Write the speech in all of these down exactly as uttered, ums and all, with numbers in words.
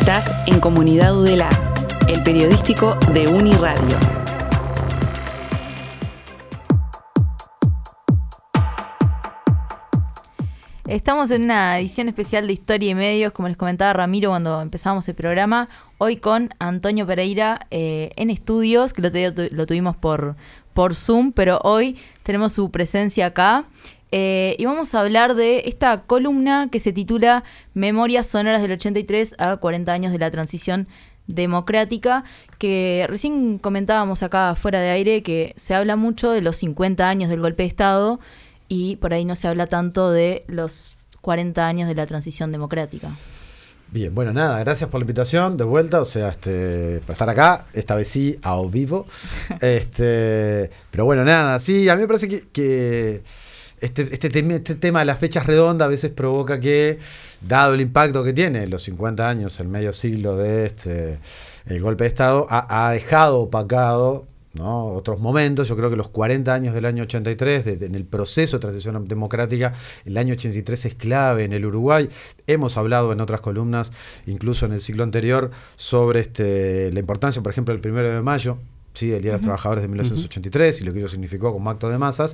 Estás en Comunidad Udela, el periodístico de Uniradio. Estamos en una edición especial de Historia y Medios, como les comentaba Ramiro cuando empezamos el programa, hoy con Antonio Pereira eh, en estudios, que el otro día tu- lo tuvimos por, por Zoom, pero hoy tenemos su presencia acá. Eh, y vamos a hablar de esta columna que se titula Memorias Sonoras del ochenta y tres a cuarenta años de la transición democrática, que recién comentábamos acá fuera de aire que se habla mucho de los cincuenta años del golpe de Estado y por ahí no se habla tanto de los cuarenta años de la transición democrática. Bien, bueno, nada, gracias por la invitación de vuelta, o sea, este, para estar acá, esta vez sí, a vivo. este, pero bueno, nada, sí, a mí me parece que, que este, este, tema, este tema de las fechas redondas a veces provoca que, dado el impacto que tiene los cincuenta años, el medio siglo de este el golpe de Estado, ha, ha dejado opacado, ¿no?, otros momentos. Yo creo que los cuarenta años del año ochenta y tres, de, de, en el proceso de transición democrática, el año ochenta y tres es clave en el Uruguay. Hemos hablado en otras columnas, incluso en el siglo anterior, sobre este, la importancia, por ejemplo, del primero de mayo, ¿sí?, el Día de los uh-huh. Trabajadores de mil novecientos ochenta y tres, uh-huh. y lo que ello significó como acto de masas.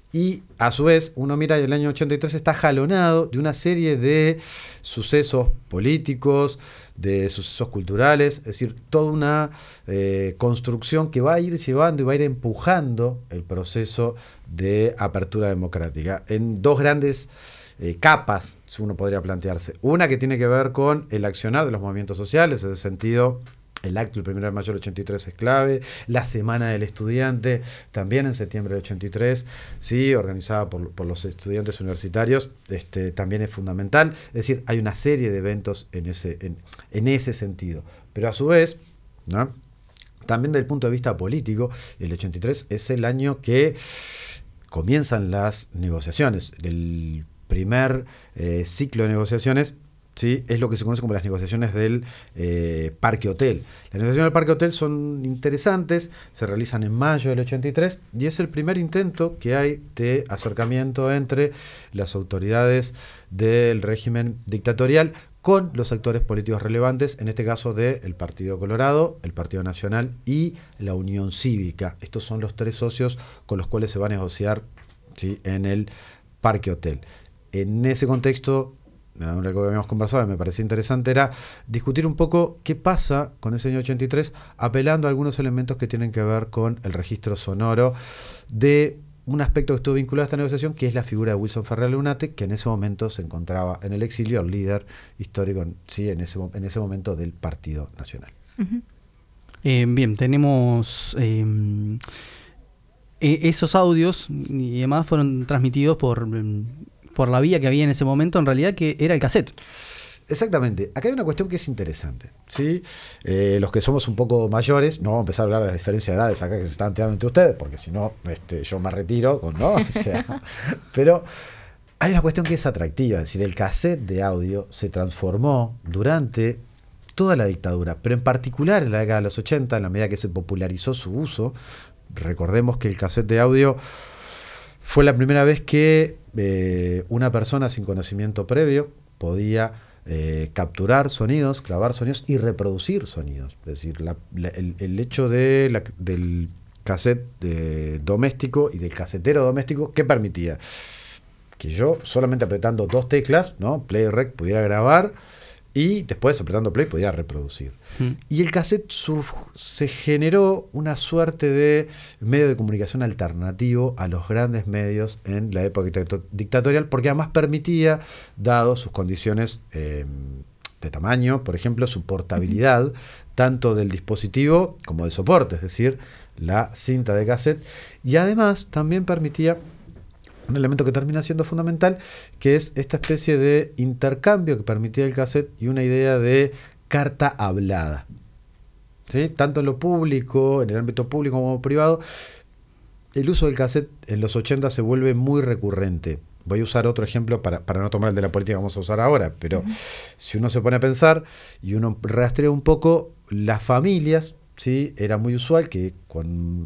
Y a su vez, uno mira y el año ochenta y tres está jalonado de una serie de sucesos políticos, de sucesos culturales, es decir, toda una eh, construcción que va a ir llevando y va a ir empujando el proceso de apertura democrática en dos grandes eh, capas, si uno podría plantearse. Una que tiene que ver con el accionar de los movimientos sociales, en ese sentido, el acto del primero de mayo del ochenta y tres es clave, la Semana del Estudiante, también en septiembre del ochenta y tres, sí, organizada por, por los estudiantes universitarios, este, también es fundamental. Es decir, hay una serie de eventos en ese, en, en ese sentido. Pero a su vez, ¿no?, también desde el punto de vista político, el ochenta y tres es el año que comienzan las negociaciones. El primer eh, ciclo de negociaciones, ¿sí?, es lo que se conoce como las negociaciones del eh, Parque Hotel. Las negociaciones del Parque Hotel son interesantes, se realizan en mayo del ochenta y tres y es el primer intento que hay de acercamiento entre las autoridades del régimen dictatorial con los actores políticos relevantes, en este caso del Partido Colorado, el Partido Nacional y la Unión Cívica. Estos son los tres socios con los cuales se va a negociar, ¿sí?, en el Parque Hotel. En ese contexto, algo que habíamos conversado y me parecía interesante era discutir un poco qué pasa con ese año ochenta y tres, apelando a algunos elementos que tienen que ver con el registro sonoro de un aspecto que estuvo vinculado a esta negociación, que es la figura de Wilson Ferrer Lunate, que en ese momento se encontraba en el exilio, el líder histórico, sí, en ese, en ese momento del Partido Nacional. Uh-huh. Eh, bien, tenemos eh, esos audios y demás fueron transmitidos por... por la vía que había en ese momento, en realidad, que era el cassette. Exactamente. Acá hay una cuestión que es interesante, ¿sí? Eh, los que somos un poco mayores, no vamos a empezar a hablar de la diferencia de edades acá que se están tirando entre ustedes, porque si no, este, yo me retiro, con, ¿no? O sea, pero hay una cuestión que es atractiva, es decir, el cassette de audio se transformó durante toda la dictadura, pero en particular en la década de los ochenta, en la medida que se popularizó su uso. Recordemos que el cassette de audio fue la primera vez que eh, una persona sin conocimiento previo podía eh, capturar sonidos, grabar sonidos y reproducir sonidos. Es decir, la, la, el, el hecho de la, del cassette de doméstico y del casetero doméstico, ¿qué permitía? Que yo solamente apretando dos teclas, ¿no?, play y rec, pudiera grabar y después apretando play pudiera reproducir. Mm. Y el cassette surf, se generó una suerte de medio de comunicación alternativo a los grandes medios en la época dictatorial, porque además permitía, dado sus condiciones eh, de tamaño, por ejemplo, su portabilidad, uh-huh. tanto del dispositivo como del soporte, es decir, la cinta de cassette, y además también permitía un elemento que termina siendo fundamental, que es esta especie de intercambio que permitía el cassette y una idea de carta hablada, ¿sí?, tanto en lo público, en el ámbito público como privado. El uso del cassette en los ochenta se vuelve muy recurrente. Voy a usar otro ejemplo para, para no tomar el de la política que vamos a usar ahora, pero uh-huh. si uno se pone a pensar y uno rastrea un poco, las familias, ¿sí?, era muy usual que con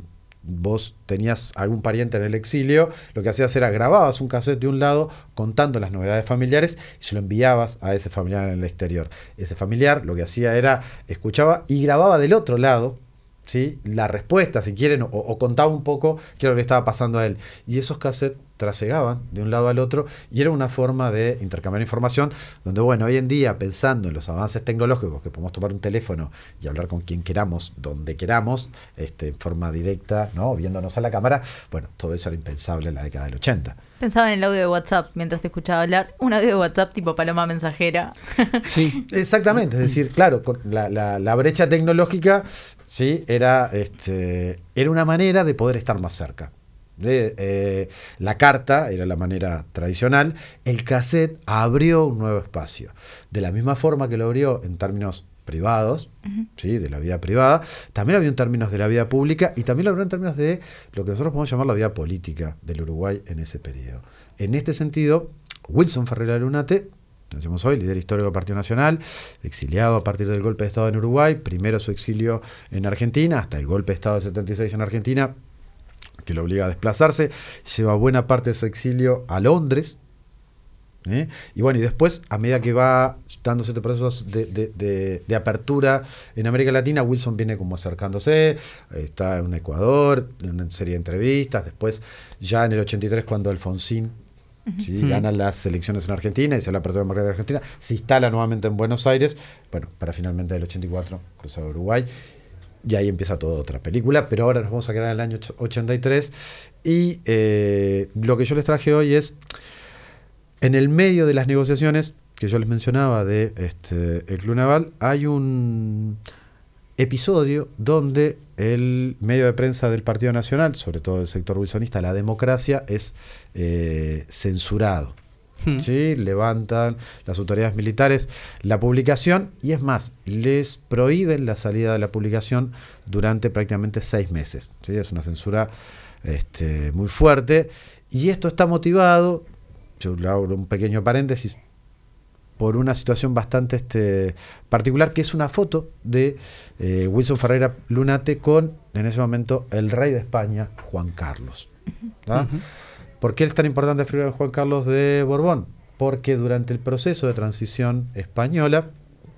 vos tenías algún pariente en el exilio, lo que hacías era grababas un cassette de un lado contando las novedades familiares y se lo enviabas a ese familiar en el exterior. Ese familiar lo que hacía era escuchaba y grababa del otro lado, ¿sí?, la respuesta, si quieren, o, o contaba un poco qué era lo que le estaba pasando a él. Y esos cassettes trasegaban de un lado al otro y era una forma de intercambiar información donde, bueno, hoy en día, pensando en los avances tecnológicos, que podemos tomar un teléfono y hablar con quien queramos, donde queramos, este, en forma directa, ¿no?, viéndonos a la cámara, bueno, todo eso era impensable en la década del ochenta. Pensaba en el audio de WhatsApp mientras te escuchaba hablar. Un audio de WhatsApp tipo paloma mensajera. Sí. Exactamente, es decir, claro, con la, la, la brecha tecnológica, sí, era, este, era una manera de poder estar más cerca. De, eh, la carta era la manera tradicional, el cassette abrió un nuevo espacio. De la misma forma que lo abrió en términos privados, uh-huh. ¿sí?, de la vida privada, también abrió en términos de la vida pública y también lo abrió en términos de lo que nosotros podemos llamar la vida política del Uruguay en ese periodo. En este sentido, Wilson Ferreira Lunate, decimos hoy, líder histórico del Partido Nacional, exiliado a partir del golpe de Estado en Uruguay, primero su exilio en Argentina, hasta el golpe de Estado del setenta y seis en Argentina, que lo obliga a desplazarse, lleva buena parte de su exilio a Londres, ¿eh? y bueno, y después, a medida que va dándose este proceso de, de, de, de apertura en América Latina, Wilson viene como acercándose, está en Ecuador, en una serie de entrevistas, después ya en el ochenta y tres cuando Alfonsín, ¿sí?, uh-huh. gana las elecciones en Argentina y se la apertura democrática de Argentina, se instala nuevamente en Buenos Aires, bueno, para finalmente en el ochenta y cuatro cruzar a Uruguay. Y ahí empieza toda otra película, pero ahora nos vamos a quedar en el año ochenta y tres y eh, lo que yo les traje hoy es, en el medio de las negociaciones que yo les mencionaba de este, el Club Naval, hay un episodio donde el medio de prensa del Partido Nacional, sobre todo el sector wilsonista, La Democracia, es eh, censurado. ¿Sí? Levantan las autoridades militares la publicación y es más, les prohíben la salida de la publicación durante prácticamente seis meses. ¿Sí? Es una censura este, muy fuerte y esto está motivado, yo le hago un pequeño paréntesis, por una situación bastante este, particular, que es una foto de eh, Wilson Ferreira Lunate con, en ese momento, el rey de España, Juan Carlos. ¿Ah? Uh-huh. ¿Por qué es tan importante la figura de Juan Carlos de Borbón? Porque durante el proceso de transición española,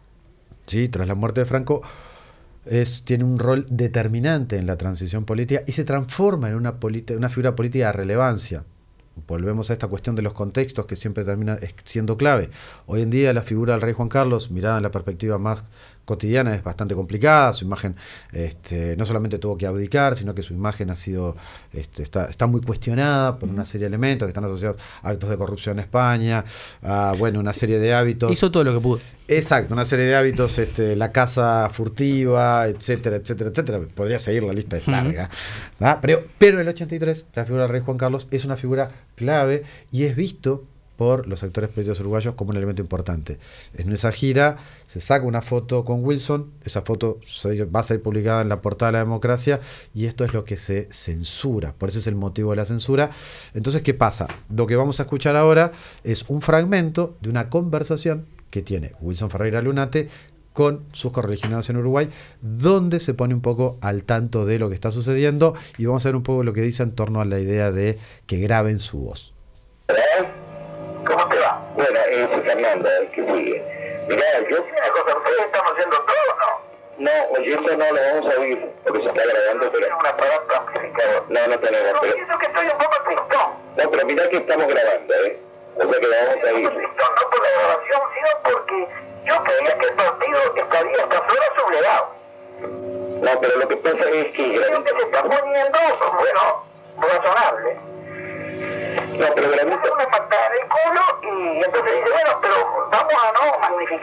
¿sí?, tras la muerte de Franco, es, tiene un rol determinante en la transición política y se transforma en una, politi- una figura política de relevancia. Volvemos a esta cuestión de los contextos que siempre termina siendo clave. Hoy en día la figura del rey Juan Carlos, mirada en la perspectiva más cotidiana, es bastante complicada. Su imagen este, no solamente tuvo que abdicar, sino que su imagen ha sido este, está, está muy cuestionada por una serie de elementos que están asociados a actos de corrupción en España, a bueno, una serie de hábitos. Hizo todo lo que pudo. Exacto, una serie de hábitos, este, la caza furtiva, etcétera, etcétera, etcétera. Podría seguir, la lista es larga. ¿Ah? Pero, pero en el ochenta y tres, la figura del rey Juan Carlos es una figura clave y es visto por los actores políticos uruguayos como un elemento importante. En esa gira se saca una foto con Wilson, esa foto va a ser publicada en la portada de La Democracia y esto es lo que se censura, por eso es el motivo de la censura. Entonces, ¿qué pasa? Lo que vamos a escuchar ahora es un fragmento de una conversación que tiene Wilson Ferreira Lunate con sus correligionarios en Uruguay, donde se pone un poco al tanto de lo que está sucediendo y vamos a ver un poco lo que dice en torno a la idea de que graben su voz. ¿Cómo te va? Bueno, es Fernando, el que sigue. Mirá, yo... Una cosa, ¿ustedes están haciendo todo o no? No, oye, esto no lo vamos a oír, porque se está grabando, pero... ¿Tienen un aparato amplificador? No, no tenemos, no, pero... Yo que estoy un poco tristón. No, pero mirá que estamos grabando, ¿eh? O sea que lo vamos a oír. Tristón, no por la grabación, sino porque yo creía que el partido estaría hasta ahora sublevado. No, pero lo que pasa es que... Creo que se está poniendo, bueno, razonable. No, pero la vista una patada en el culo y entonces dice, bueno, pero vamos a no magnificar.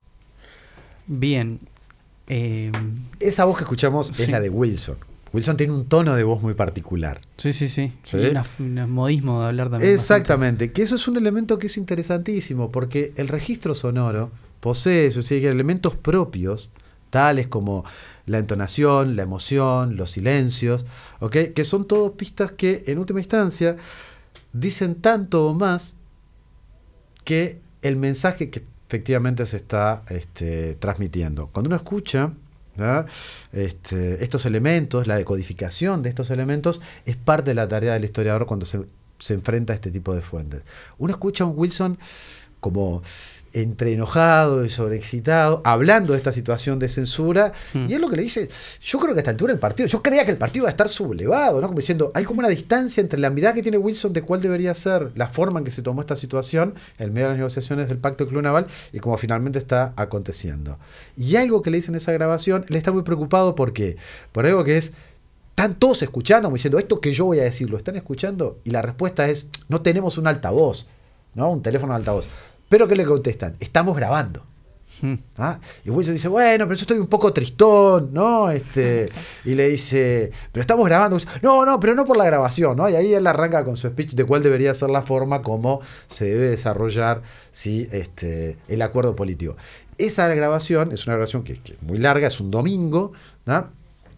Bien. Eh, Esa voz que escuchamos sí. es la de Wilson. Wilson tiene un tono de voz muy particular. Sí, sí, sí. ¿Sí? Y un modismo de hablar también. Exactamente, bastante. Que eso es un elemento que es interesantísimo, porque el registro sonoro posee o sea, elementos propios, tales como la entonación, la emoción, los silencios, ¿okay? Que son todas pistas que, en última instancia, dicen tanto o más que el mensaje que efectivamente se está este, transmitiendo. Cuando uno escucha ¿no? Este, estos elementos, la decodificación de estos elementos, es parte de la tarea del historiador cuando se, se enfrenta a este tipo de fuentes. Uno escucha a un Wilson como entre enojado y sobreexcitado, hablando de esta situación de censura, mm. y es lo que le dice, yo creo que a esta altura el partido, yo creía que el partido iba a estar sublevado, ¿no? Como diciendo, hay como una distancia entre la mirada que tiene Wilson de cuál debería ser la forma en que se tomó esta situación en medio de las negociaciones del Pacto de Club Naval y cómo finalmente está aconteciendo. Y algo que le dice en esa grabación, él está muy preocupado porque, por algo que es, están todos escuchando, como diciendo, esto que yo voy a decir, ¿lo están escuchando? Y la respuesta es, no tenemos un altavoz, ¿no? Un teléfono de altavoz. Pero ¿qué le contestan? Estamos grabando. Hmm. ¿Ah? Y Wilson dice, bueno, pero yo estoy un poco tristón, ¿no? Este, y le dice, pero estamos grabando. No, no, pero no por la grabación, ¿no? Y ahí él arranca con su speech de cuál debería ser la forma como se debe desarrollar, ¿sí? este, el acuerdo político. Esa grabación es una grabación que, que es muy larga, es un domingo, ¿no?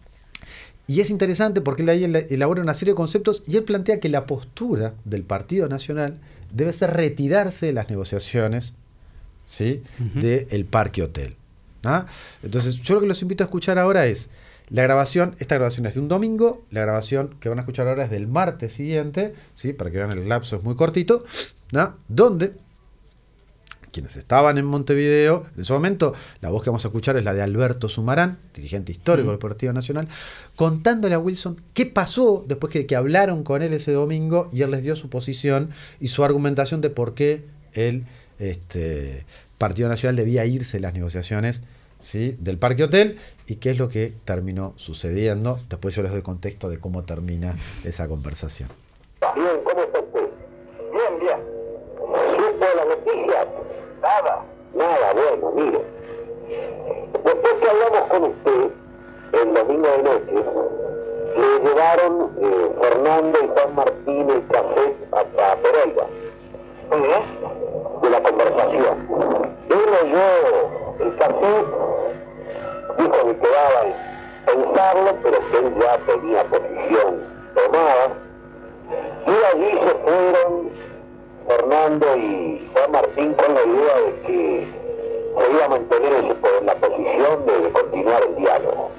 Y es interesante porque él ahí elabora una serie de conceptos y él plantea que la postura del Partido Nacional debe ser retirarse de las negociaciones, ¿sí? uh-huh. del Parque Hotel. ¿Ah? Entonces, yo lo que los invito a escuchar ahora es la grabación, esta grabación es de un domingo, la grabación que van a escuchar ahora es del martes siguiente, ¿sí? Para que vean el lapso es muy cortito, ¿no? Donde quienes estaban en Montevideo, en ese momento, la voz que vamos a escuchar es la de Alberto Sumarán, dirigente histórico mm. del Partido Nacional, contándole a Wilson qué pasó después que, que hablaron con él ese domingo y él les dio su posición y su argumentación de por qué el este, Partido Nacional debía irse de las negociaciones, ¿sí? del Parque Hotel y qué es lo que terminó sucediendo. Después yo les doy contexto de cómo termina esa conversación. Bien, ¿cómo está usted? Bien, bien. ¿Supo las noticias? Nada, nada, bueno, mire. Después que hablamos con usted, el domingo de noche, le llevaron eh, Fernando y Juan Martín el cassette hasta Pereira, ¿eh? de la conversación. Él oyó el cassette, dijo que quedaba en pensarlo, pero que él ya tenía posición tomada, y allí se fueron Fernando y Juan Martín con la idea de que se iba a mantener en la posición de, de continuar el diálogo.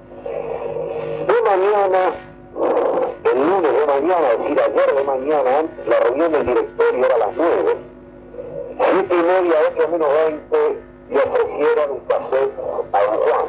De mañana, el lunes de mañana, es decir, ayer de mañana, la reunión del directorio era a las nueve, siete y media, ocho menos veinte, le ofrecieron un cassette a don Juan.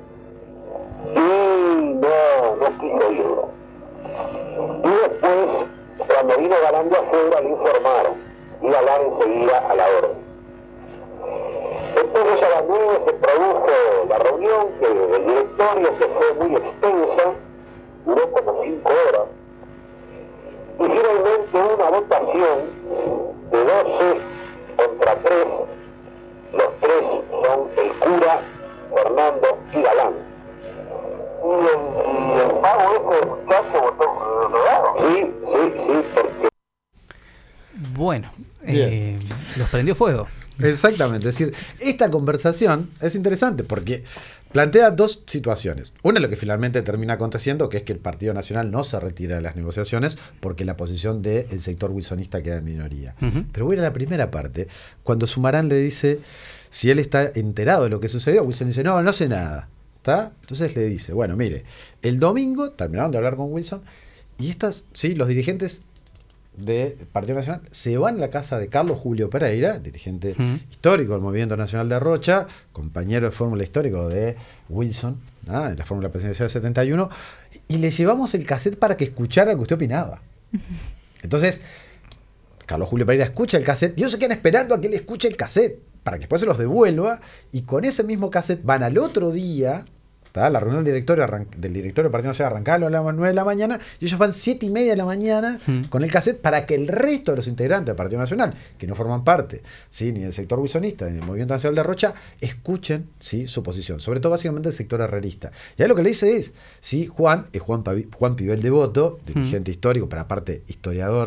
Y no, no quiso irlo. Y después, cuando vino Galán de afuera, le informaron y Galán enseguida a la orden. Entonces a las nueve se produjo la reunión que, del directorio, que fue muy extensa, duró como cinco horas, y finalmente una votación de doce contra tres, los tres son el cura, Fernando y Galán. Y el, y el pago ese muchacho votó lo Sí, sí, sí, porque... Bueno, eh, los prendió fuego. Exactamente, es decir, esta conversación es interesante porque plantea dos situaciones. Una es lo que finalmente termina aconteciendo, que es que el Partido Nacional no se retira de las negociaciones porque la posición del sector wilsonista queda en minoría. Uh-huh. Pero voy a la primera parte, cuando Sumarán le dice si él está enterado de lo que sucedió, Wilson dice, no, no sé nada. ¿Está? Entonces le dice, bueno, mire, el domingo terminaron de hablar con Wilson y estas, sí, los dirigentes del Partido Nacional se van a la casa de Carlos Julio Pereira, dirigente uh-huh. histórico del Movimiento Nacional de Rocha, compañero de fórmula histórico de Wilson, ¿no? en la fórmula presidencial del setenta y uno, y le llevamos el cassette para que escuchara lo que usted opinaba. Entonces, Carlos Julio Pereira escucha el cassette y ellos se quedan esperando a que él escuche el cassette para que después se los devuelva, y con ese mismo cassette van al otro día. La reunión del directorio, arran- del directorio del Partido Nacional arrancaba a las nueve de la mañana y ellos van siete y media de la mañana hmm. con el cassette para que el resto de los integrantes del Partido Nacional, que no forman parte, ¿sí? ni del sector wilsonista, ni del Movimiento Nacional de Rocha, escuchen, ¿sí? su posición, sobre todo básicamente el sector herrerista. Y ahí lo que le dice es, ¿sí? Juan es Juan, Pavi- Juan Pibel Devoto, dirigente hmm. histórico, pero aparte historiador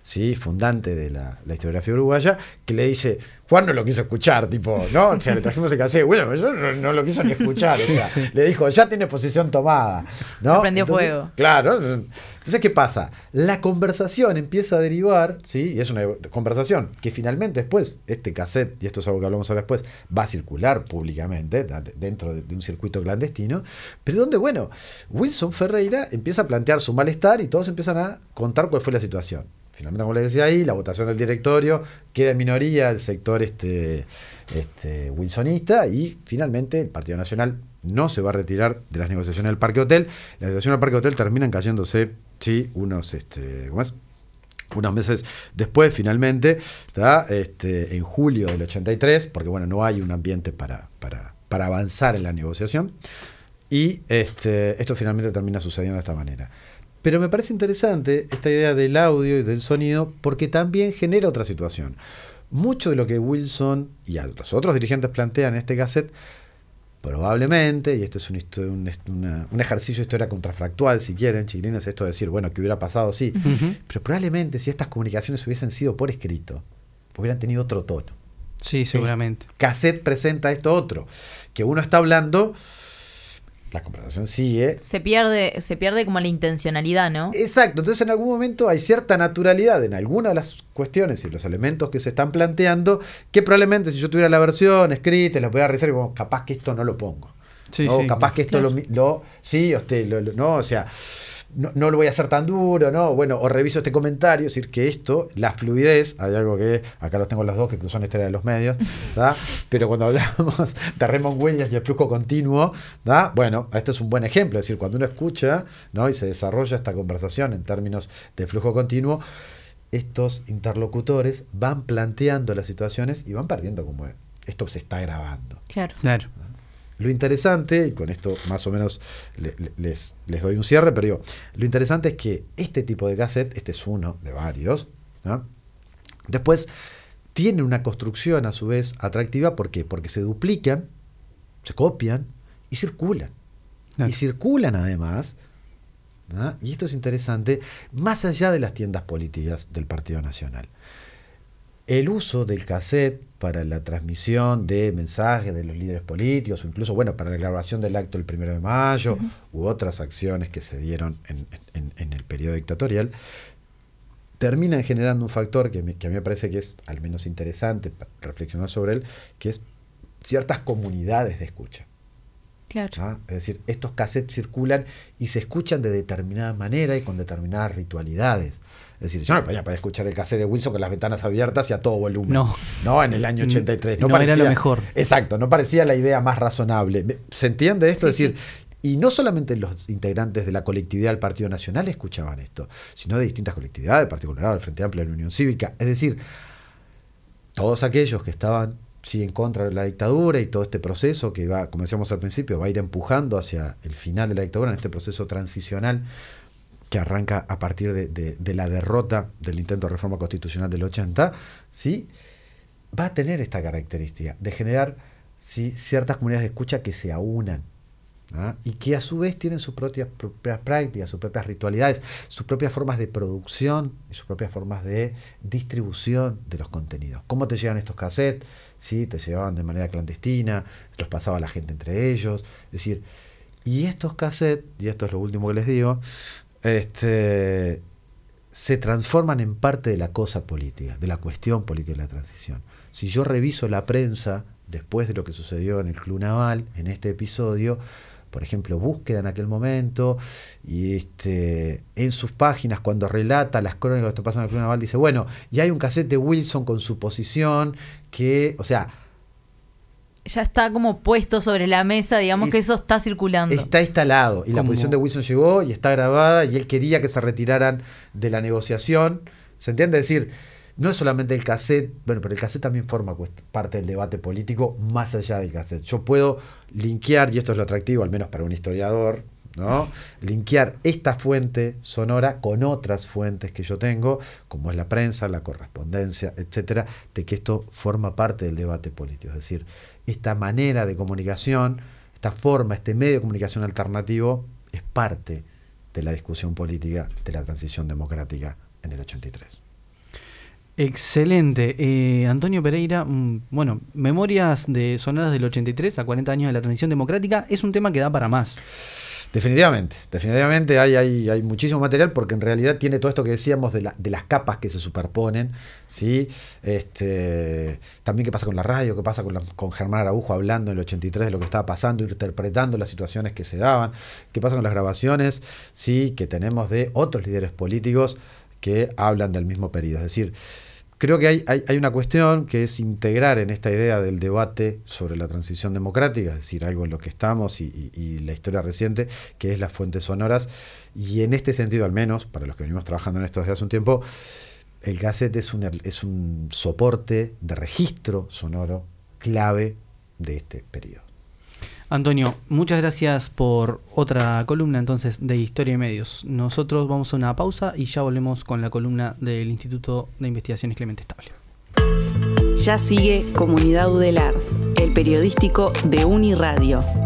sí, fundante de la, la historiografía uruguaya, que le dice, Juan no lo quiso escuchar, tipo, ¿no? O sea, le trajimos el cassette, bueno, yo no, no lo quiso ni escuchar, o sea, sí. Le dijo, ya tiene posición tomada, ¿no? Prendió entonces, fuego. Claro, entonces, ¿qué pasa? La conversación empieza a derivar, ¿sí? Y es una conversación que finalmente después, este cassette, y esto es algo que hablamos ahora después, va a circular públicamente, dentro de, de un circuito clandestino, pero donde, bueno, Wilson Ferreira empieza a plantear su malestar y todos empiezan a contar cuál fue la situación. Finalmente, como les decía ahí, la votación del directorio queda en minoría el sector este, este wilsonista y finalmente el Partido Nacional no se va a retirar de las negociaciones del Parque Hotel. Las negociaciones del Parque Hotel terminan cayéndose, sí, unos, este, ¿cómo es? unos meses después, finalmente, ¿tá? Este, en julio del ochenta y tres, porque bueno, no hay un ambiente para, para, para avanzar en la negociación. Y este, esto finalmente termina sucediendo de esta manera. Pero me parece interesante esta idea del audio y del sonido porque también genera otra situación. Mucho de lo que Wilson y los otros dirigentes plantean en este cassette, probablemente, y este es un, un, una, un ejercicio de historia contrafactual, si quieren, chiquilines, esto de decir, bueno, que hubiera pasado, sí, uh-huh. Pero probablemente si estas comunicaciones hubiesen sido por escrito, hubieran tenido otro tono. Sí, seguramente. El cassette presenta esto otro, que uno está hablando... La conversación sigue. Se pierde, se pierde como la intencionalidad, ¿no? Exacto. Entonces en algún momento hay cierta naturalidad en alguna de las cuestiones y los elementos que se están planteando que probablemente si yo tuviera la versión escrita, la pudiera revisar y bueno, capaz que esto no lo pongo. Sí, ¿no? Sí, capaz que esto claro. lo, lo... Sí, usted, lo, lo, no, o sea... No, no lo voy a hacer tan duro, ¿no? Bueno, o reviso este comentario, es decir, que esto, la fluidez, hay algo que, acá los tengo los dos que cruzan la historia de los medios, ¿da? Pero cuando hablamos de Raymond Williams y el flujo continuo, ¿da? Bueno, esto es un buen ejemplo, es decir, cuando uno escucha, ¿no? Y se desarrolla esta conversación en términos de flujo continuo, estos interlocutores van planteando las situaciones y van perdiendo como esto se está grabando. Claro. Claro. Lo interesante, y con esto más o menos le, le, les, les doy un cierre, pero digo, lo interesante es que este tipo de cassette, este es uno de varios, ¿no? Después tiene una construcción a su vez atractiva, ¿por qué? Porque se duplican, se copian y circulan. Claro. Y circulan además, ¿no? Y esto es interesante, más allá de las tiendas políticas del Partido Nacional. El uso del cassette para la transmisión de mensajes de los líderes políticos o incluso bueno para la grabación del acto del primero de mayo uh-huh. u otras acciones que se dieron en, en, en el periodo dictatorial terminan generando un factor que, me, que a mí me parece que es al menos interesante para reflexionar sobre él, que es ciertas comunidades de escucha. Claro. ¿Ah? Es decir, estos cassettes circulan y se escuchan de determinada manera y con determinadas ritualidades. Es decir, yo no podía para escuchar el cassette de Wilson con las ventanas abiertas y a todo volumen. No. No, en el año ochenta y tres. No, No, no parecía, era lo mejor. Exacto, no parecía la idea más razonable. ¿Se entiende esto? Sí, es decir, sí. Y no solamente los integrantes de la colectividad del Partido Nacional escuchaban esto, sino de distintas colectividades, del Partido Colorado, del Frente Amplio, de la Unión Cívica. Es decir, todos aquellos que estaban sí en contra de la dictadura y todo este proceso que va, como decíamos al principio, va a ir empujando hacia el final de la dictadura en este proceso transicional que arranca a partir de, de, de la derrota del intento de reforma constitucional del ochenta, ¿sí? Va a tener esta característica de generar ¿sí? ciertas comunidades de escucha que se aunan, ¿ah? Y que a su vez tienen sus propias, propias prácticas, sus propias ritualidades, sus propias formas de producción y sus propias formas de distribución de los contenidos. ¿Cómo te llegan estos cassettes? ¿Sí? Te llevaban de manera clandestina, los pasaba la gente entre ellos. Es decir, y estos cassettes, y esto es lo último que les digo, este, se transforman en parte de la cosa política, de la cuestión política de la transición. Si yo reviso la prensa después de lo que sucedió en el Club Naval, en este episodio, por ejemplo, Búsqueda en aquel momento, y este, en sus páginas, cuando relata las crónicas de lo que pasó en el Club Naval, dice, bueno, y hay un cassette de Wilson con su posición, que, o sea... Ya está como puesto sobre la mesa, digamos que eso está circulando. Está instalado, y ¿Cómo? La posición de Wilson llegó, y está grabada, y él quería que se retiraran de la negociación, ¿se entiende? Es decir... No es solamente el cassette, bueno, pero el cassette también forma parte del debate político más allá del cassette. Yo puedo linkear, y esto es lo atractivo, al menos para un historiador, ¿no? Linkear esta fuente sonora con otras fuentes que yo tengo, como es la prensa, la correspondencia, etcétera, de que esto forma parte del debate político. Es decir, esta manera de comunicación, esta forma, este medio de comunicación alternativo, es parte de la discusión política de la transición democrática en el ochenta y tres. Excelente. Eh, Antonio Pereira, mm, bueno, Memorias de Sonoras del ochenta y tres a cuarenta años de la transición democrática, es un tema que da para más. Definitivamente, definitivamente hay, hay, hay muchísimo material porque en realidad tiene todo esto que decíamos de, la, de las capas que se superponen, ¿sí? Este, también qué pasa con la radio, qué pasa con, la, con Germán Araujo hablando en el ochenta y tres de lo que estaba pasando, interpretando las situaciones que se daban, qué pasa con las grabaciones, ¿sí? Que tenemos de otros líderes políticos que hablan del mismo periodo. Es decir, creo que hay, hay, hay una cuestión que es integrar en esta idea del debate sobre la transición democrática, es decir, algo en lo que estamos y, y, y la historia reciente, que es las fuentes sonoras, y en este sentido al menos, para los que venimos trabajando en esto desde hace un tiempo, el cassette es un, es un soporte de registro sonoro clave de este periodo. Antonio, muchas gracias por otra columna entonces de Historia y Medios. Nosotros vamos a una pausa y ya volvemos con la columna del Instituto de Investigaciones Clemente Estable. Ya sigue Comunidad Udelar, el periodístico de Uniradio.